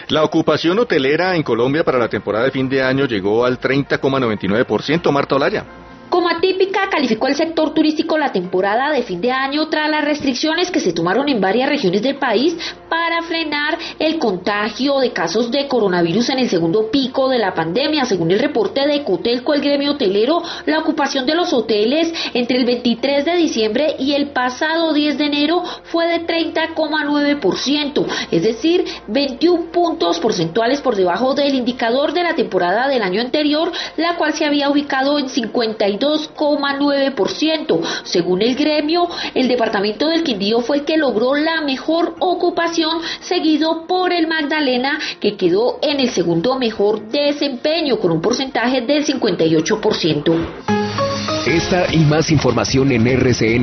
La ocupación hotelera en Colombia para la temporada de fin de año llegó al 30,99%, Marta Olaya. Como atípica calificó el sector turístico la temporada de fin de año tras las restricciones que se tomaron en varias regiones del país para frenar el contagio de casos de coronavirus en el segundo pico de la pandemia. Según el reporte de Ecotelco, el gremio hotelero, la ocupación de los hoteles entre el 23 de diciembre y el pasado 10 de enero fue de 30,9%, es decir, 21 puntos porcentuales por debajo del indicador de la temporada del año anterior, la cual se había ubicado en 52,9%. Según el gremio, el departamento del Quindío fue el que logró la mejor ocupación, seguido por el Magdalena, que quedó en el segundo mejor desempeño, con un porcentaje del 58%. Esta y más información en RCN.